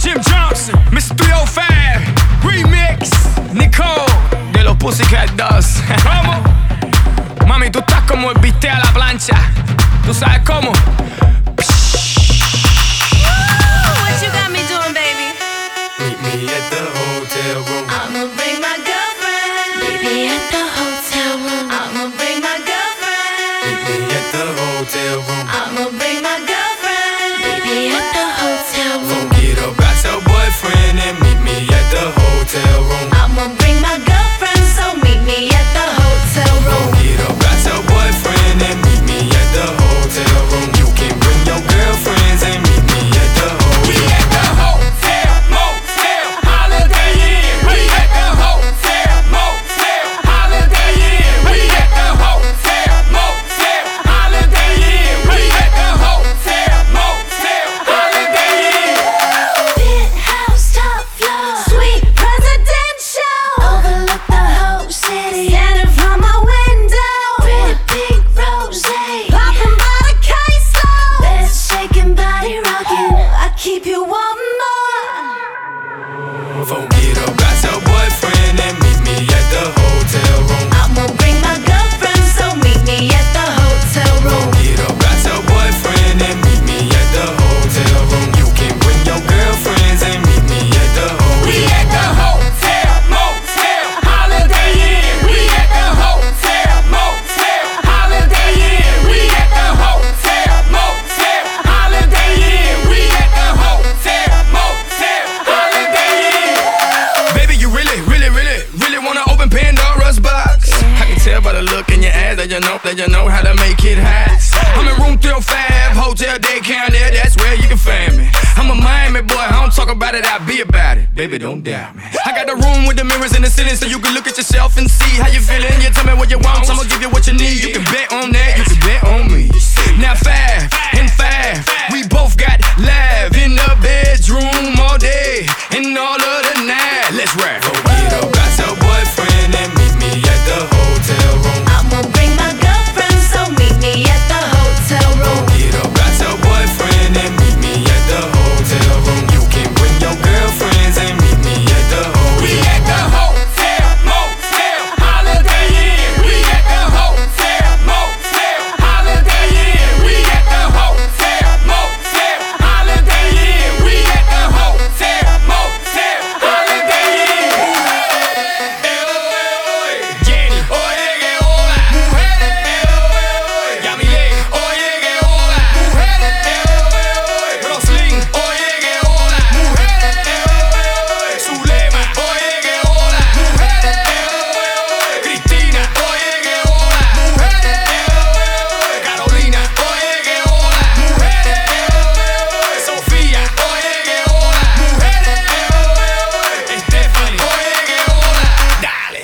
Jim Johnson, Mr. 305, Remix, Nicole, de los Pussycat Dolls. ¿Cómo? Mami, tú estás como el bistec a la plancha. ¿Tú sabes cómo? What you got me doing, baby? Meet me at the hotel room. I'ma bring my girlfriend. Meet me at the hotel room. I'ma bring my girlfriend. Meet me at the hotel room. I'ma bring my girlfriend. Meet me at the hotel room. Get up, got your boyfriend and meet me at the hotel room. I'ma bring my girlfriend, so meet me at the hotel room. Get up, got your boyfriend and meet me at the hotel room. You can bring your girlfriends and meet me at the hotel. We at the hotel, motel, Holiday Inn. We at the hotel, motel, Holiday Inn. We at the hotel, motel, Holiday Inn. We at the hotel, motel, Holiday Inn. Penthouse, top floor, suite presidential. Overlook the whole city. Standing from my window. Pretty pink rosé. Popping by the case low. Bed shaking, body rocking. I keep you one more. Get up, got your boyfriend and meet me at the hotel room. I'ma bring my girlfriend, so meet me at the hotel room. Get up, got your boyfriend and meet me at the hotel room. You can bring your girlfriends and meet me at the hotel. We at the hotel, motel, Holiday Inn. We at the hotel, motel, Holiday Inn. We at the hotel, motel, Holiday Inn. We at the hotel, motel, Holiday Inn. Baby, you really wanna open Pandora's box? I can tell by the look in your eyes that you know how to make it hot. I'm in room 305, hotel day count there, that's where you can find me. I'm a Miami boy, I don't talk about it, I be about it. Baby, don't doubt me. I got the room with the mirrors in the ceiling so you can look at yourself and see how you feeling. You tell me what you want, I'ma give you what you need. You can bet on that, you can bet on me. Now 5 and 5, we both got live in the bedroom all day and all of the night. Let's ride. Get up, got your boyfriend and meet me at the hotel room. I'ma bring my girlfriend, so meet me at the hotel room. Get up, got your boyfriend and meet me at the hotel room. You can bring your girlfriends and meet me at the hotel. We at the hotel, motel, Holiday Inn. We at the hotel, motel, Holiday Inn. We at the hotel, motel, Holiday Inn. We at the hotel, motel, Holiday Inn. Jenny, oye que hola, mujeres. Yamile, oye que hola, mujeres. Roslyn, oye que hola, mujeres. Zulema, oye que hola, mujeres. Cristina, oye que hola, mujeres. Carolina, oye que hola, mujeres. Sofía, oye que hola, mujeres. Stephanie, oye que hola. Dale.